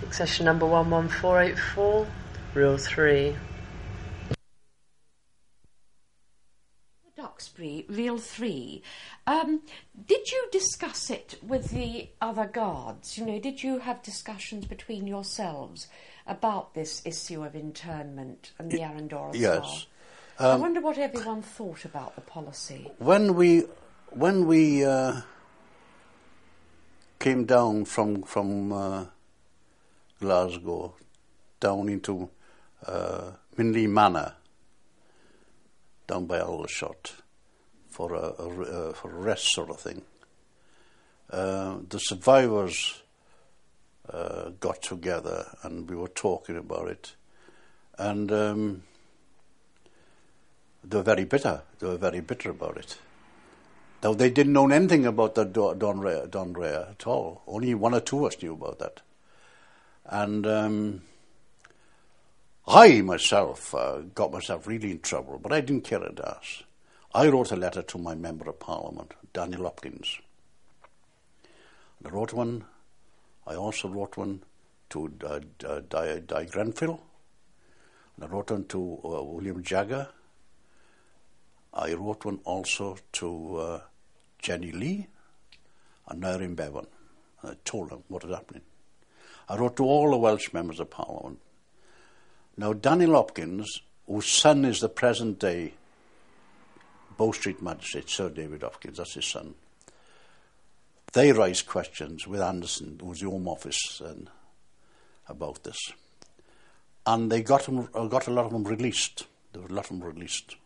Session number 11484, reel 3. Duxbury, reel 3. Did you discuss it with the other guards? You know, did you have discussions between yourselves about this issue of internment and the Arundora Yes. Star? I wonder what everyone thought about the policy. When we came down from Glasgow down into Minley Manor, down by Aldershot, for a rest sort of thing. The survivors got together and we were talking about it, and they were very bitter. They were very bitter about it. Now, they didn't know anything about the Donrea at all. Only one or two of us knew about that. And I myself got myself really in trouble, but I didn't care a dash. I wrote a letter to my Member of Parliament, Daniel Hopkins. And I wrote one. I also wrote one to Di Grenfell. And I wrote one to William Jagger. I wrote one also to Jenny Lee and Nairn Bevan. And I told them what was happening. I wrote to all the Welsh members of Parliament. Now, Daniel Hopkins, whose son is the present-day Bow Street Magistrate, Sir David Hopkins, that's his son, they raised questions with Anderson, who was the Home Office, about this. And they got a lot of them released. There were a lot of them released.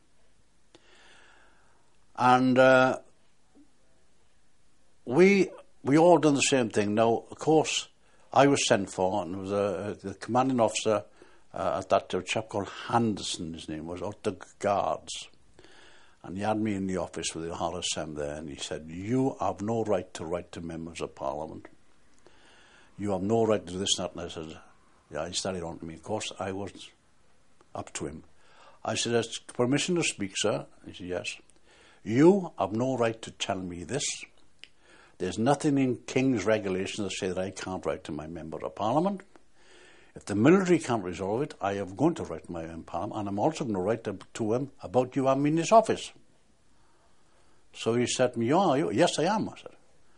And we all done the same thing. Now, of course, I was sent for, and there was the commanding officer at that time, a chap called Henderson, his name was, out the guards. And he had me in the office with the RSM there, and he said, "You have no right to write to members of Parliament. You have no right to do this and that." And I said, yeah, he started on to me. Of course, I was up to him. I said, "Has permission to speak, sir?" He said, "Yes." "You have no right to tell me this. There's nothing in King's regulations that say that I can't write to my Member of Parliament. If the military can't resolve it, I am going to write to my Member of Parliament, and I'm also going to write to him about you having me in this office." So he said to me, "Oh, are you?" "Yes, I am," I said.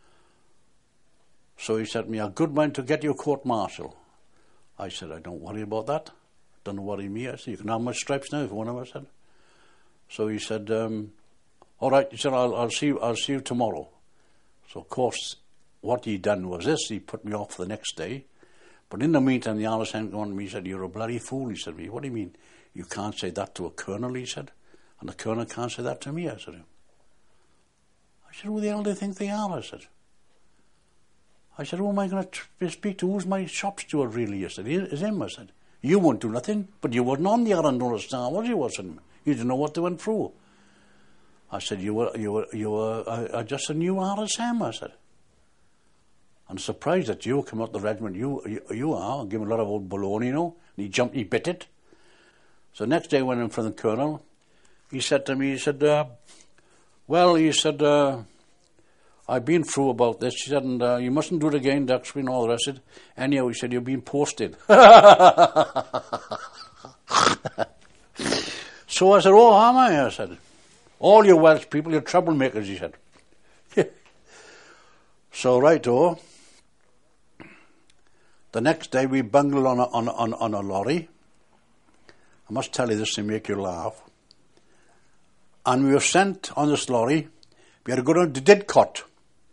So he said to me, "A good mind to get you a court-martial." I said, "I don't worry about that. Don't worry me." I said, "You can have my stripes now if you want them," I said. So he said, "All right," he said, I'll see you tomorrow." So, of course, what he done was this. He put me off the next day. But in the meantime, the RSM on me, he said, "You're a bloody fool." He said to me, "What do you mean? You can't say that to a colonel," he said. "And the colonel can't say that to me," I said. "Who the hell do you think they are?" I said. "Who am I going to speak to? Who's my shop steward really?" I said, "It's him," I said. "You won't do nothing, but you wasn't on the Arundora Star, was you?" I said. "You didn't know what they went through." I said, you were just a new RSM," I said. "I'm surprised that you come out the regiment. You are, give him a lot of old baloney, you know." And he jumped, he bit it. So next day I went in for the colonel. He said to me, he said, "Well," he said, "I've been through about this." He said, "And you mustn't do it again, Duxbury," and all the rest of it. Anyhow, he said, "You've been posted." So I said, "Oh, am I?" I said. "All you Welsh people, you're troublemakers," he said. So righto. The next day we bungled on a lorry. I must tell you this to make you laugh. And we were sent on this lorry. We had to go down to Didcot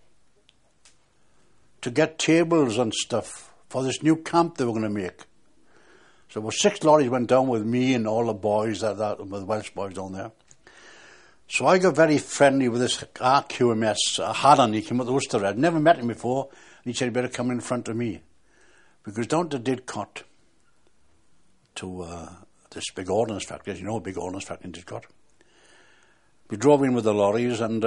to get tables and stuff for this new camp they were going to make. So about 6 lorries went down with me and all the boys, with the Welsh boys down there. So I got very friendly with this RQMS, Haran. He came out of Worcester. I'd never met him before. And he said, "You better come in front of me." Because down to Didcot, to this big ordnance factory, as you know, a big ordnance factory in Didcot. We drove in with the lorries, and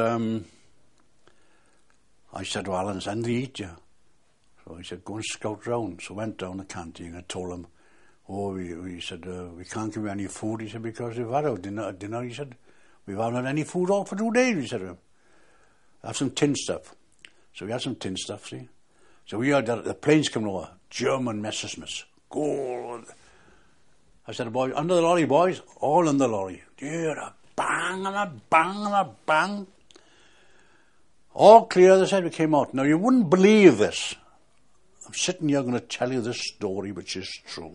I said to Alan, "Send to eat you." So he said, "Go and scout round." So I went down the canteen and told him, he said, "We can't give you any food." He said, "Because we've had our dinner," he said. "We haven't had any food all for 2 days," he said to him. "Have some tin stuff." So we had some tin stuff, see. So we heard the planes coming over, German Messerschmitts. Go. I said, boys, under the lorry, boys, all in the lorry. Dear, a bang and a bang and a bang. All clear, they said, we came out. Now, you wouldn't believe this. I'm sitting here going to tell you this story, which is true.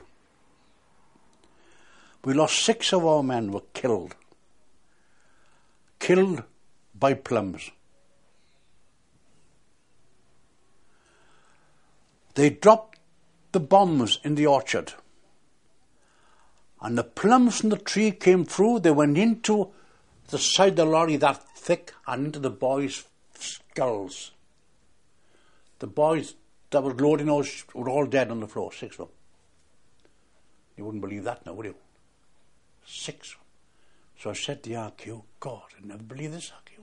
We lost 6 of our men were killed. Killed by plums. They dropped the bombs in the orchard. And the plums from the tree came through. They went into the side of the lorry that thick and into the boys' skulls. The boys that were loading those were all dead on the floor, 6 of them. You wouldn't believe that now, would you? 6. So I said to the RQ, God, I'd never believe this, RQ.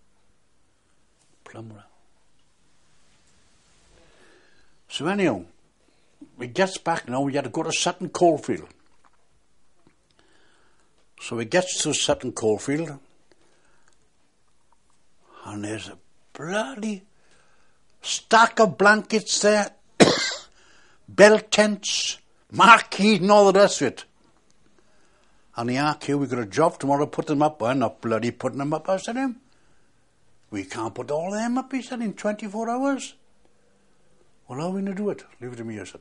Plum round. So anyhow, we gets back now, we had to go to Sutton Coldfield. So we gets to Sutton Coldfield, and there's a bloody stack of blankets there, bell tents, marquees and all the rest of it. And the RQ, we got a job tomorrow to put them up. We're not bloody putting them up, I said to him. We can't put all them up, he said, in 24 hours. Well, how are we going to do it? Leave it to me, I said.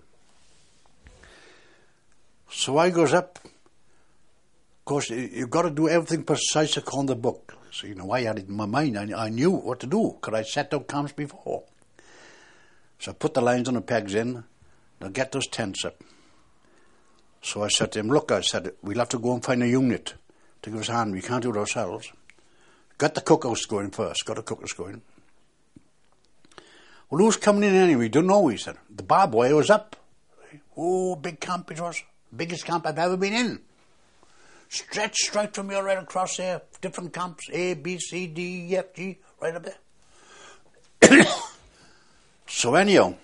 So I goes up. Of course, you've got to do everything precise according to the book. So, you know, I had it in my mind. I knew what to do, because I set out camps before. So I put the lines on the pegs in. Now get those tents up. So I said to him, look, I said, we'll have to go and find a unit to give us a hand. We can't do it ourselves. Got the cookhouse going first. Got the cookhouse going. Well, who's coming in anyway? We don't know, he said. The barbed wire was up. Oh, big camp it was. Biggest camp I've ever been in. Stretched straight from here right across there. Different camps. A, B, C, D, E, F, G. Right up there. So anyhow,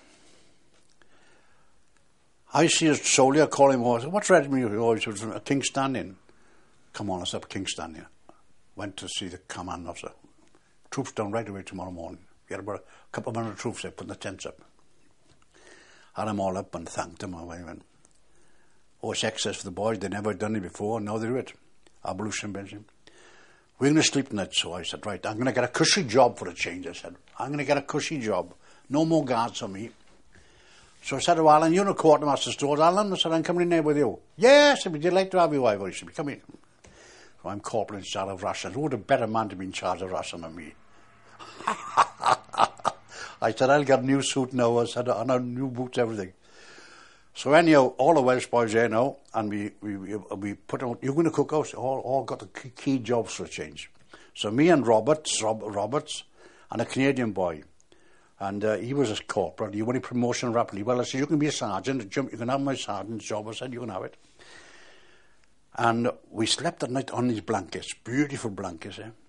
I see a soldier call him over. What's regiment you? Oh, he was from King's Standing. Come on, I said, King's Standing. Went to see the command officer. Troops down right away tomorrow morning. We had about a couple of hundred troops there putting the tents up. Had them all up and thanked them. I went, oh, it's excess for the boys. They'd never done it before. Now they do it. Abolition, Belgium. We're going to sleep tonight. So I said, right, I'm going to get a cushy job for a change. I said, I'm going to get a cushy job. No more guards on me. So I said to Alan, you're in a quartermaster store, Alan. I said, I'm coming in there with you. Yes, would you like to have your wife? He said, come here. So I'm corporal in charge of Russian. Who would a better man to be in charge of Russian than me? I said, I'll get a new suit now. I said, and a new boots, everything. So anyhow, all the Welsh boys there now, and we put on, you're going to cook out, all got the key jobs for a change. So me and Roberts, and a Canadian boy, and he was a corporal, he wanted promotion rapidly. Well, I said, you can be a sergeant, you can have my sergeant's job. I said, you can have it. And we slept at night on these blankets, beautiful blankets, eh?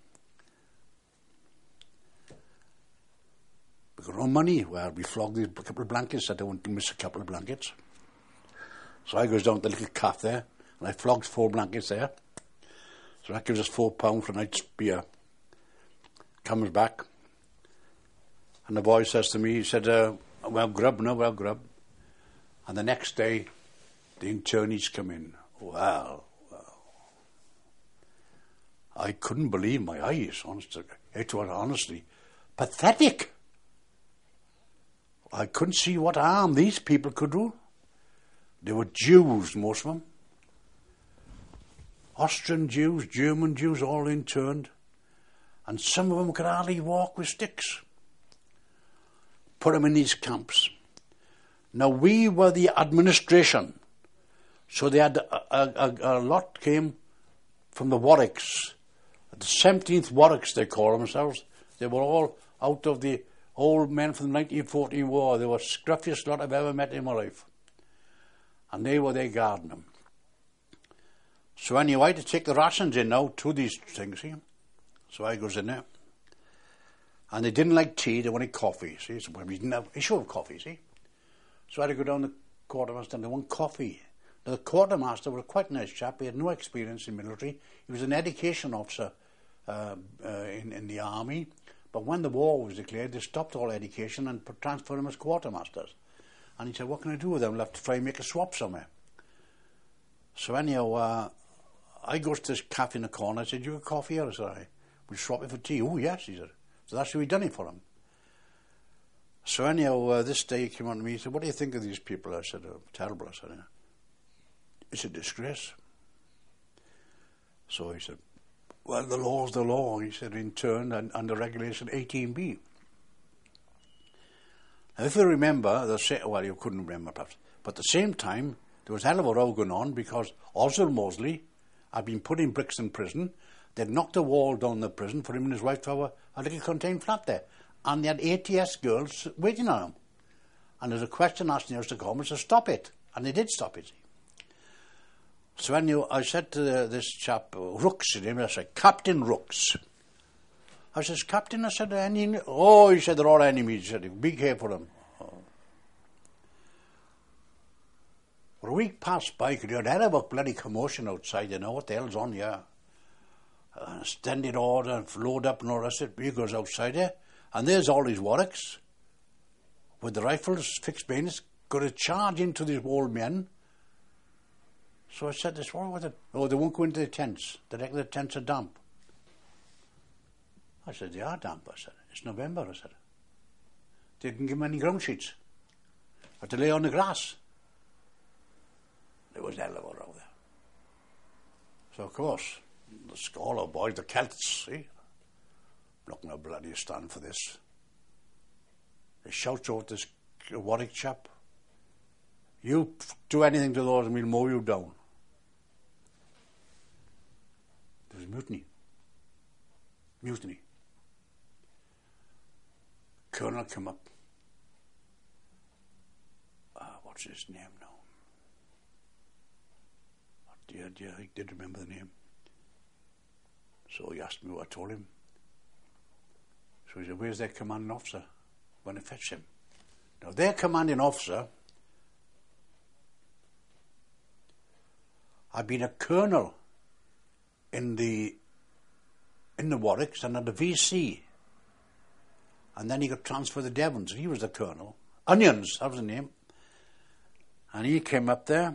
We got no money. Well, we flogged these couple of blankets. I don't want to miss a couple of blankets. So I goes down to the little calf there, and I flogged 4 blankets there. So that gives us £4 for a night's beer. Comes back, and the boy says to me, he said, well, grub. And the next day, the internees come in. Well. I couldn't believe my eyes, honestly. It was honestly pathetic. I couldn't see what harm these people could do. They were Jews, most of them. Austrian Jews, German Jews, all interned. And some of them could hardly walk with sticks. Put them in these camps. Now, we were the administration. So they had a lot came from the Warwicks. The 17th Warwicks, they call themselves. They were all out of the old men from the 1914 war. They were the scruffiest lot I've ever met in my life. And they were there guarding them. So anyway, I had to take the rations in now to these things, see. So I goes in there. And they didn't like tea, they wanted coffee, see. So we didn't have issue of coffee, see. So I had to go down to the quartermaster and they want coffee. Now the quartermaster was quite a nice chap. He had no experience in military. He was an education officer in the army. But when the war was declared, they stopped all education and transferred them as quartermasters. And he said, what can I do with them? I'll have to try and make a swap somewhere. So anyhow, I go to this cafe in the corner. I said, you got coffee here? I said, we'll swap it for tea. Oh, yes, he said. So that's how we done it for him. So anyhow, this day he came on to me. He said, what do you think of these people? I said, oh, terrible. I said, it's a disgrace. So he said, well, the law's the law. He said, in turn, and under Regulation 18B. Now, if you remember, well, you couldn't remember perhaps, but at the same time, there was a hell of a row going on because Oswald Mosley had been put in Brixton prison. They'd knocked a wall down the prison for him and his wife to have a little contained flat there. And they had ATS girls waiting on him. And there's a question asked in the House of Commons to stop it. And they did stop it. So anyway, I said to this chap, Rooks, I said, Captain Rooks. I says, Captain, I said, he said, they're all enemies. He said, be careful for them. For a week passed by, could you hear a hell of a bloody commotion outside, what the hell's on here? Extended order, load up and all the rest of it. He goes outside there, and there's all these Warwicks with the rifles, fixed bayonets, going to charge into these old men. So I said, what's wrong with it? Oh, they won't go into the tents. They reckon the tents are damp. I said, they are damp, I said. It's November, I said. They didn't give them any ground sheets. But to lay on the grass. There was a hell of a row there. So, of course, the scholar boys, the Celts, see, not going to bloody stand for this. They shout out this Warwick chap, you do anything to those and we'll mow you down. There was mutiny. Mutiny. Colonel came up. What's his name now? Dear, I did remember the name. So he asked me what I told him. So he said, where's their commanding officer? I'm going to fetch him. Now, their commanding officer had been a colonel in the Warwicks and had a VC. And then he got transferred to Devons. He was the colonel. Onions, that was the name. And he came up there.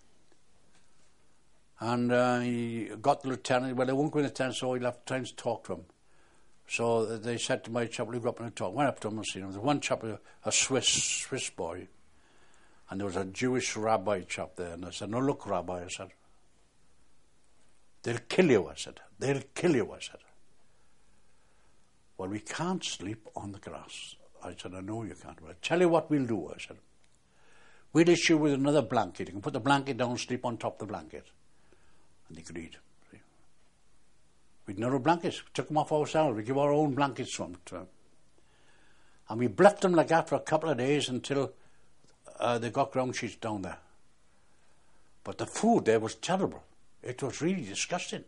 And he got the lieutenant. Well, they won't go in the tent, so he'll have time to talk to him. So they said to my chap, we'll go up and talk. Went up to him and seen him. There was one chap, a Swiss boy, and there was a Jewish rabbi chap there. And I said, no, look, Rabbi, I said, they'll kill you, I said. They'll kill you, I said. Well, we can't sleep on the grass. I said, I know you can't. But I tell you what we'll do, I said. We'll issue with another blanket. You can put the blanket down, sleep on top of the blanket. And they agreed. We'd no blankets. We took them off ourselves. We give our own blankets to them. And we bluffed them like that for a couple of days until they got ground sheets down there. But the food there was terrible. It was really disgusting.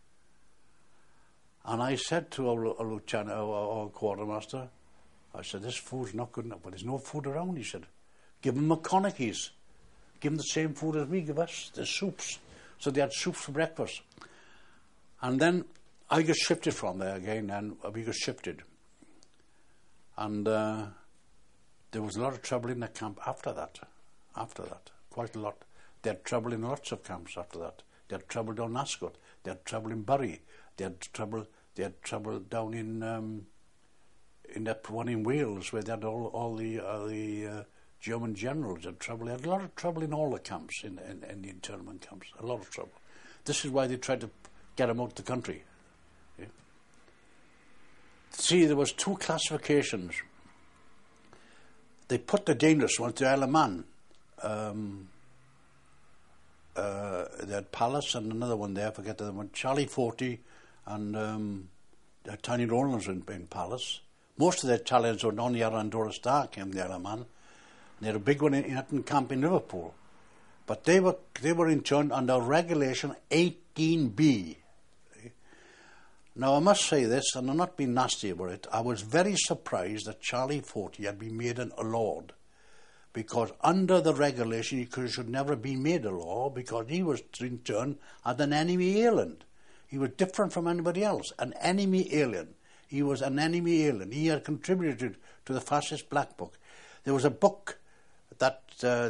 And I said to our lieutenant, our quartermaster, I said, this food's not good enough. But there's no food around, he said. Give them McConaughey's. Give them the same food as we give us, the soups. So they had soups for breakfast. And then I got shifted from there again, and we got shifted. And there was a lot of trouble in the camp after that. Quite a lot. They had trouble in lots of camps after that. They had trouble down Ascot. They had trouble in Bury. They had trouble down in that one in Wales where they had all the German generals. They had a lot of trouble in all the camps, in the internment camps. A lot of trouble. This is why they tried to get them out of the country. Yeah. See, there was two classifications. They put the dangerous ones to Isle of Man. They had Palace and another one there, I forget the other one, Charlie 40 and Tiny Rollins in Palace. Most of the Italians were down the Arandora Star came the Isle of Man. They had a big one in Hutton Camp in Liverpool. But they were interned under Regulation 18B. Now I must say this, and I'm not being nasty about it, I was very surprised that Charlie 40 had been made a lord. Because under the regulation he should never be made a law because he was in turn as an enemy alien. He was different from anybody else, an enemy alien. he was an enemy alien. He had contributed to the fascist Black Book. There was a book that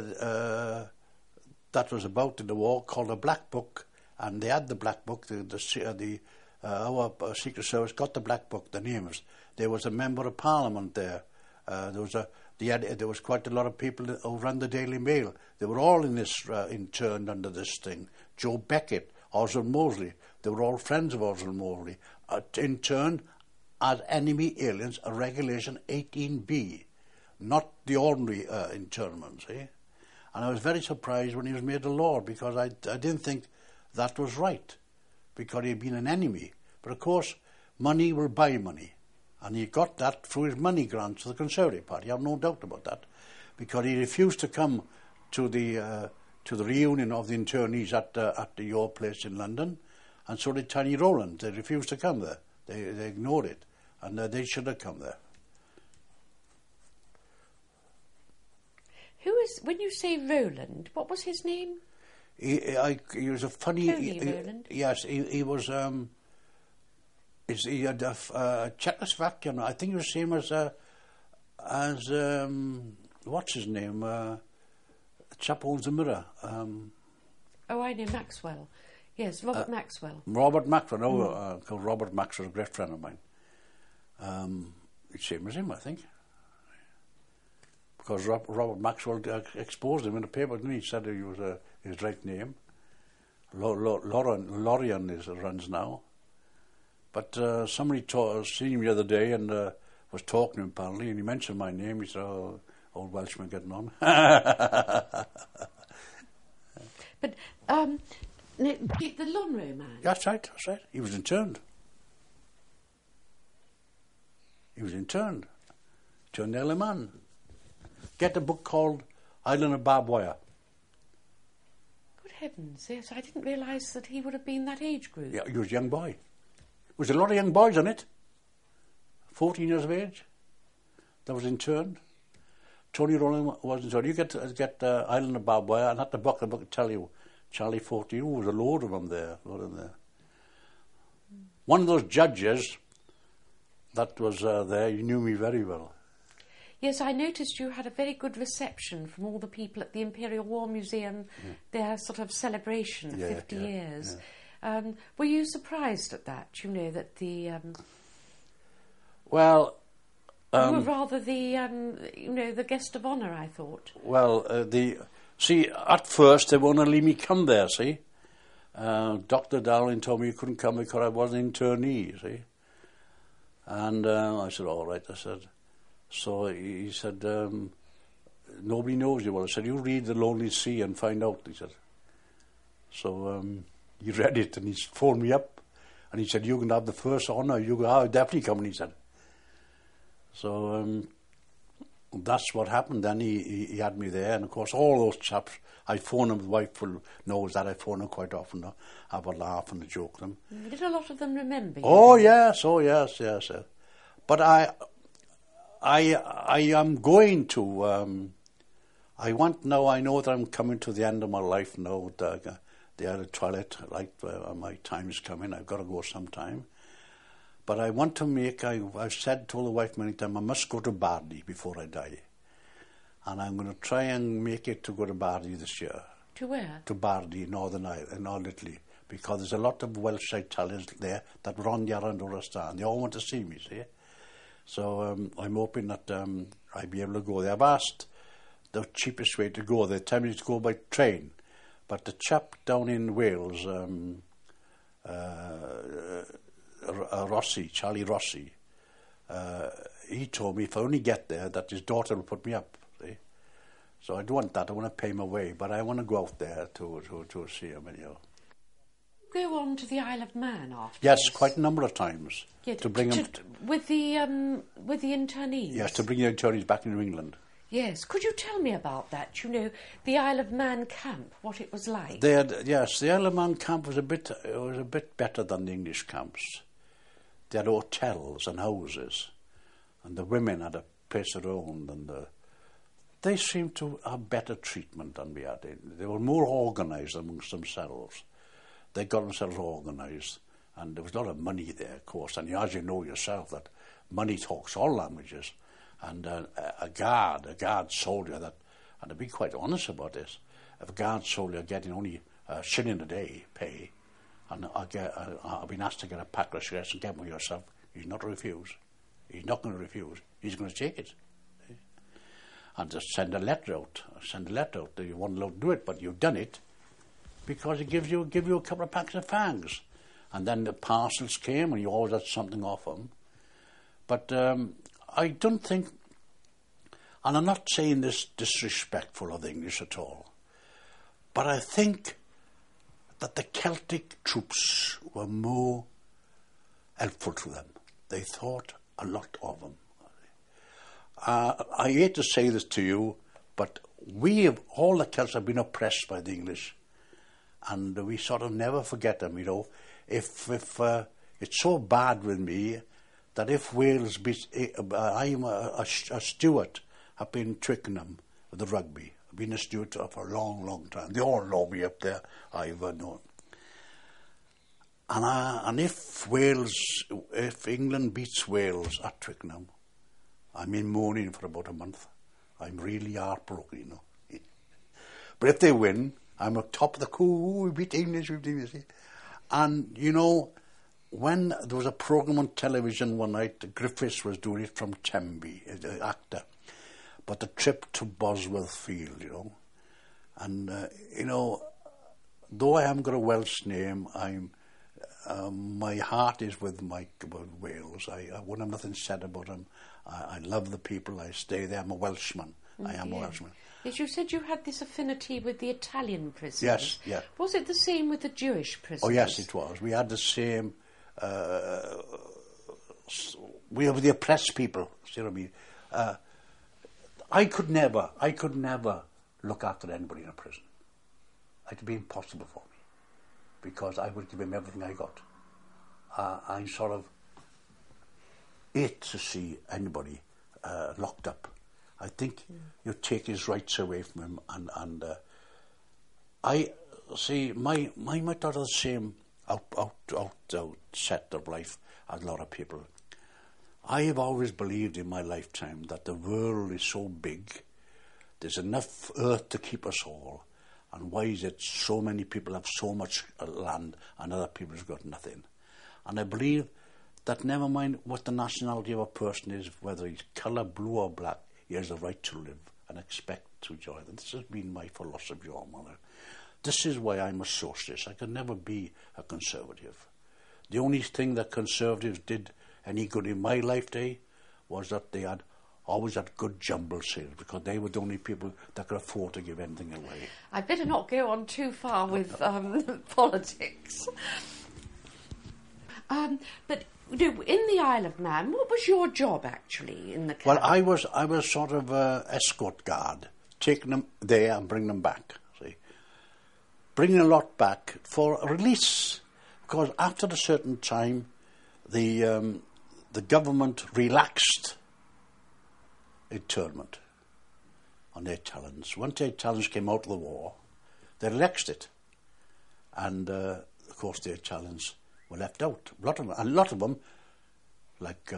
was about in the war called the Black Book, and they had the Black Book. Our Secret Service got the Black Book, the names. There was a member of Parliament there. There was quite a lot of people who ran the Daily Mail. They were all in this interned under this thing. Joe Beckett, Oswald Mosley, they were all friends of Oswald Mosley. Interned as enemy aliens, a Regulation 18B, not the ordinary internment. See? And I was very surprised when he was made a lord, because I didn't think that was right, because he had been an enemy. But of course, money will buy money. And he got that through his money grants to the Conservative Party. I have no doubt about that, because he refused to come to the reunion of the internees at your place in London, and so did Tony Rowland. They refused to come there. They ignored it, and they should have come there. Who is, when you say Rowland, what was his name? He was a funny... Tony Rowland? Yes, he was... he had Czechoslovakian. I think he was the same as what's his name? The chap who owns the Mirror. Oh, I know, Maxwell. Yes, Robert Maxwell. Robert Maxwell. Because Robert Maxwell was a great friend of mine. Same as him, I think. Because Robert Maxwell exposed him in the paper, didn't he? Said he was his right name. Lorian runs now. But somebody seen him the other day and was talking to him apparently, and he mentioned my name. He said, "Oh, old Welshman getting on." But the Lonhro man. That's right. He was interned. Turned the man. Get a book called Island of Barbed Wire. Good heavens, yes. I didn't realise that he would have been that age group. Yeah, he was a young boy. There was a lot of young boys on it. 14 years of age. That was interned. Tony Rowland was interned. You get Island of Barbed Wire, and at the book will tell you, Charlie 14, there was a load of them there. One of those judges that was there, he knew me very well. Yes, I noticed you had a very good reception from all the people at the Imperial War Museum, their sort of celebration of 50 years. Yeah. Were you surprised at that? You know, that the... Well... you were rather the guest of honour, I thought. Well, see, at first they wouldn't let me come there, see. Dr. Dowling told me you couldn't come because I was an internee, see. And I said, all right, I said... So he said, nobody knows you well. I said, you read The Lonely Sea and find out, he said. So he read it and he phoned me up and he said, you can have the first honour. I'll definitely come, he said. So that's what happened. Then he had me there, and of course all those chaps, I phone them, the wife knows that I phone them quite often, have a laugh and a joke them. Did a lot of them remember you? Oh yes. But I am going to, I know that I'm coming to the end of my life now, the other toilet, like my time is coming, I've got to go sometime. But I want to I've told the wife many times, I must go to Bardi before I die. And I'm going to try and make it to go to Bardi this year. To where? To Bardi, Northern Italy. Because there's a lot of Welsh Italians there that were on the Arandora Star, and they all want to see me, see? So I'm hoping that I'll be able to go there. I've asked the cheapest way to go. They tell me to go by train. But the chap down in Wales, Charlie Rossi, he told me if I only get there that his daughter will put me up. See? So I don't want that. I want to pay my way. But I want to go out there to see him. You know. Go on to the Isle of Man after Yes, this. quite a number of times. Yeah, to bring them with the internees. Yes, to bring the internees back into England. Yes, could you tell me about that? You know, the Isle of Man camp, what it was like. The Isle of Man camp was a bit better than the English camps. They had hotels and houses, and the women had a place of their own, and they seemed to have better treatment than we had. They were more organised amongst themselves. They got themselves organised, And there was a lot of money there, of course. And as you know yourself, that money talks all languages. And a guard soldier that, and to be quite honest about this, if a guard soldier getting only a shilling a day pay, and I've been asked to get a pack of cigarettes and get one yourself, he's not to refuse. He's not going to refuse. He's going to take it. And just send a letter out. That you weren't allowed to do it, but you've done it because it give you a couple of packs of fags. And then the parcels came, and you always had something off them. But I don't think, and I'm not saying this disrespectful of the English at all, but I think that the Celtic troops were more helpful to them. They thought a lot of them. I hate to say this to you, but all the Celts have been oppressed by the English, and we sort of never forget them, you know. If it's so bad with me that if Wales beats, I'm a steward up in Twickenham with the rugby. I've been a steward for a long, long time. They all know me up there. I've known. And if England beats Wales at Twickenham, I'm in mourning for about a month. I'm really heartbroken, you know. But if they win, I'm up top of the coup. We beat English. And, you know, when there was a programme on television one night, Griffiths was doing it from Temby, the actor, but the trip to Bosworth Field, you know. And, you know, though I haven't got a Welsh name, my heart is with Wales. I wouldn't have nothing said about them. I love the people. I stay there. I'm a Welshman. I am a Welshman. Yes, you said you had this affinity with the Italian prisoners. Yes, yeah. Was it the same with the Jewish prisoners? Oh, yes, it was. We had the same. We were the oppressed people. See what I mean? I could never look after anybody in a prison. It'd be impossible for me, because I would give him everything I got. I sort of hate to see anybody locked up. I think you take his rights away from him, and I see my daughter the same outset of life as a lot of people. I have always believed in my lifetime that the world is so big, there's enough earth to keep us all, and why is it so many people have so much land and other people have got nothing? And I believe that never mind what the nationality of a person is, whether he's colour, blue or black, he has the right to live and expect to enjoy them. This has been my philosophy all my life. This is why I'm a socialist. I could never be a conservative. The only thing that conservatives did any good in my lifetime was that they had always had good jumble sales, because they were the only people that could afford to give anything away. I'd better not go on too far with politics. But in the Isle of Man, what was your job actually in the camp? Well, I was sort of escort guard, taking them there and bringing them back. See, bringing a lot back for release, because after a certain time, the government relaxed internment on the Italians. Once the Italians came out of the war, they relaxed it, and of course the Italians were left out. A lot of them, like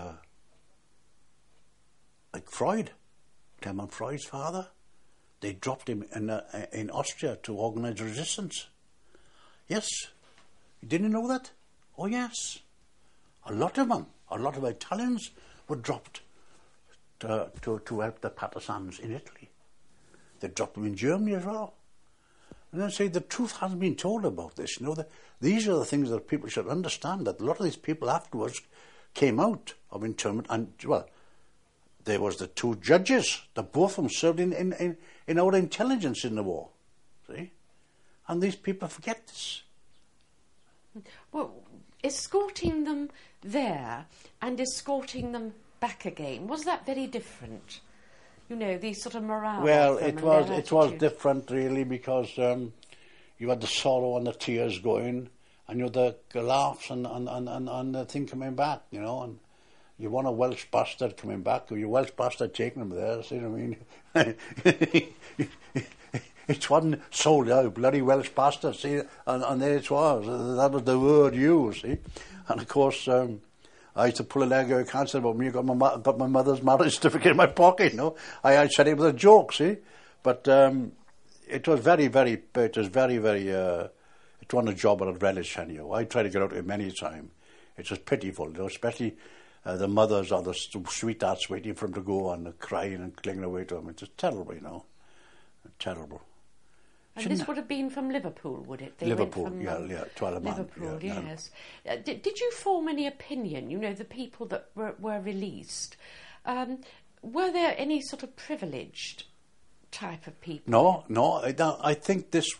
Freud, Clement Freud's father, they dropped him in Austria to organise resistance. Yes, you didn't know that? Oh yes, a lot of them, a lot of Italians were dropped to help the partisans in Italy. They dropped them in Germany as well. And I say the truth hasn't been told about this. You know, these are the things that people should understand, that a lot of these people afterwards came out of internment, and, well, there was the two judges, that both of them served in our intelligence in the war. See? And these people forget this. Well, escorting them there and escorting them back again, was that very different? You know, the sort of morale. Well, it was different really, because you had the sorrow and the tears going, and you had the laughs and the thing coming back, you know, and you want a Welsh bastard coming back, or your Welsh bastard taking them there, see what I mean? it wasn't soldier, bloody Welsh bastard, see, and there it was. That was the word used, see. And of course, I used to pull a leg out of cancer about me. I got my mother's marriage certificate in my pocket, you know. I said it was a joke, see. But it was very, very, it wasn't a job I'd relish anyhow. I tried to get out of it many times. It was pitiful, you know, especially the mothers or the sweethearts waiting for him to go and crying and clinging away to him. It was terrible, you know. Terrible. And this would have been from Liverpool, would it? They Liverpool, went from, yeah, Twalaman. Liverpool, yes. Did you form any opinion, you know, the people that were released? Were there any sort of privileged type of people? No, I think this...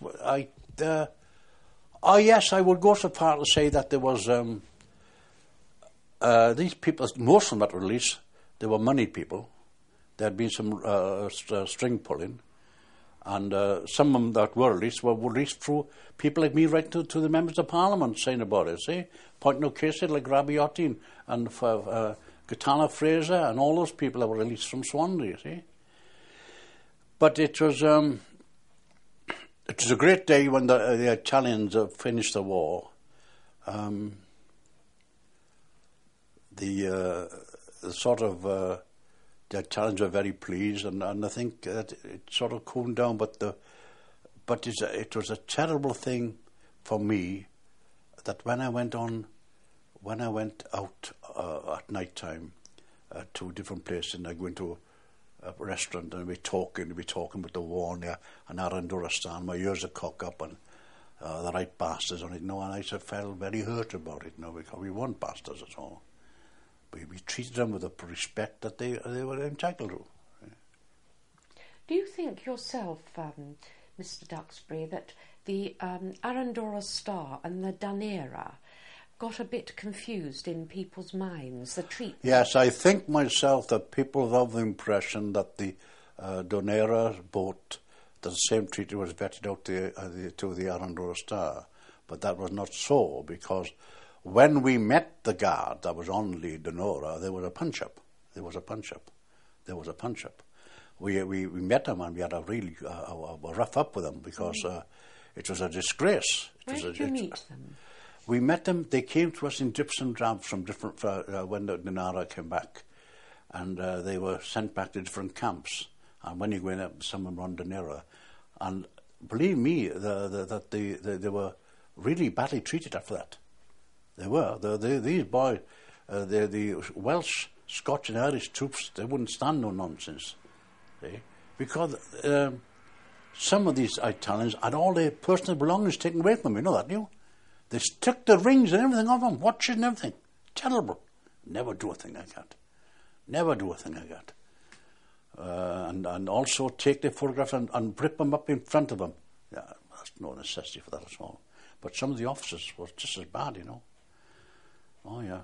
yes, I would go so far to say that there was... these people, most of them that were released, they were moneyed people. There had been some string pulling. And some of them that were released through people like me writing to the members of Parliament saying about it, see? Pointing out cases like Grabiotti and Gaetano Fraser and all those people that were released from Swansea, see? But it was a great day when the Italians finished the war. The Italians were very pleased, and I think that it sort of cooled down. But it was a terrible thing for me that when I went out at night time to different places, and I go into a restaurant and we'd be talking about the war and Arundurastan, my ears would cock up and the right bastards on it, you know, and I felt very hurt about it, you know, because we weren't bastards at all. We treated them with the respect that they were entitled to. Do you think yourself, Mr. Duxbury, that the Arundura Star and the Dunera got a bit confused in people's minds, the treatment? Yes, I think myself that people have the impression that the Dunera boat, the same treaty was vetted out to the Arundura Star, but that was not so, because when we met the guard that was on the Dunera, there was a punch-up. We met them and we had a really rough up with them because it was a disgrace. Where did you meet them? We met them. They came to us in drips and drabs from different when the Dunera came back, and they were sent back to different camps. And when you go in, some of them were on Dunera, and believe me, they were really badly treated after that. They were. These boys, the Welsh, Scotch and Irish troops, they wouldn't stand no nonsense. See? Because some of these Italians had all their personal belongings taken away from them, you know that, you? They took the rings and everything off them, watches and everything. Terrible. Never do a thing like that. And also take their photographs and rip them up in front of them. Yeah, there's no necessity for that at all. But some of the officers were just as bad, you know. Oh, yes.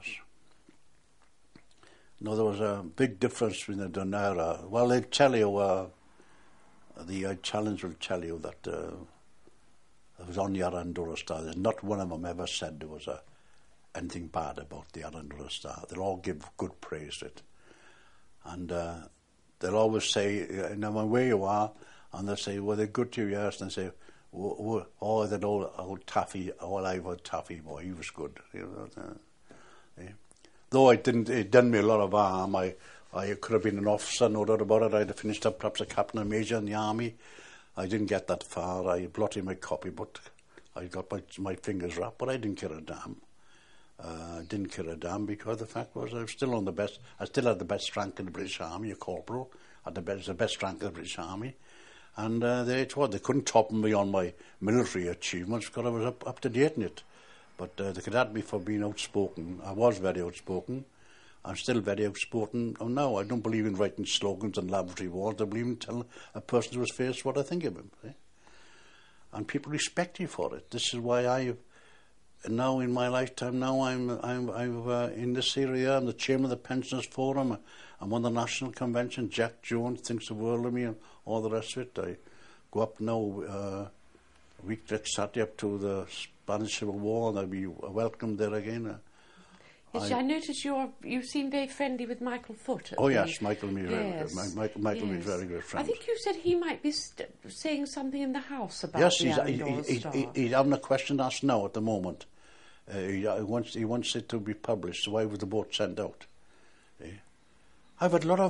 No, there was a big difference between the Dunera. Well, they'll tell you, the Italians will tell you that it was on the Arundura Star. There's not one of them ever said there was anything bad about the Arundura Star. They'll all give good praise to it. And they'll always say, you know, where you are, and they'll say, well, they're good to you, yes, and they say, oh, that old Taffy, old Taffy boy, he was good. You know, yeah. Though it done me a lot of harm. I could have been an officer, no doubt about it. I'd have finished up perhaps a captain or major in the army. I didn't get that far. I blotted my copybook. I got my fingers wrapped, but I didn't care a damn. Because the fact was I was still on the best. I still had the best rank in the British Army, a corporal. Had the best rank in the British Army. And they couldn't top me on my military achievements because I was up to date in it. But they could add me for being outspoken. I was very outspoken. I'm still very outspoken now. I don't believe in writing slogans and laboratory walls. I believe in telling a person to his face what I think of him. See? And people respect you for it. This is why now in my lifetime, now I'm in this area. I'm the chairman of the Pensioners Forum. I'm on the National Convention. Jack Jones thinks the world of me and all the rest of it. I go up now a week next Saturday up to the Spanish Civil War, and I'll be welcomed there again. Yes, I noticed you seem very friendly with Michael Foot. Yes, Michael and me, yes. Michael is very good friends. I think you said he might be saying something in the house about the Arundel Star. He's having a question asked now at the moment. He wants it to be published, so why was the boat sent out? I've had a lot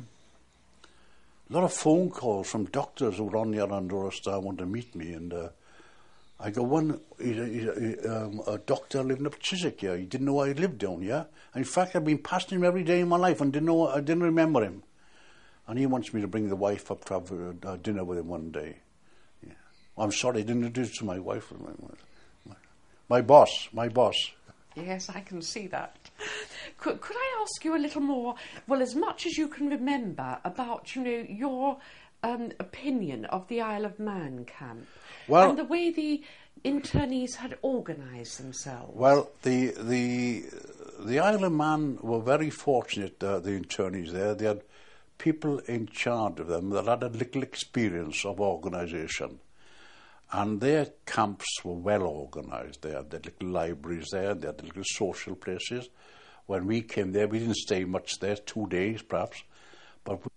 of phone calls from doctors who were on the Arundel Star wanting to meet me, and I got one, a doctor living up Chiswick here. He didn't know I lived down here. And in fact, I've been passing him every day in my life and I didn't remember him. And he wants me to bring the wife up to have dinner with him one day. Yeah. I'm sorry, I didn't introduce to my wife. My boss. Yes, I can see that. Could I ask you a little more, well, as much as you can remember, about, your opinion of the Isle of Man camp? And the way the internees had organised themselves. Well, the Isle of Man were very fortunate, the internees there. They had people in charge of them that had a little experience of organisation. And their camps were well organised. They had their little libraries there, they had the little social places. When we came there, we didn't stay much there, 2 days perhaps, but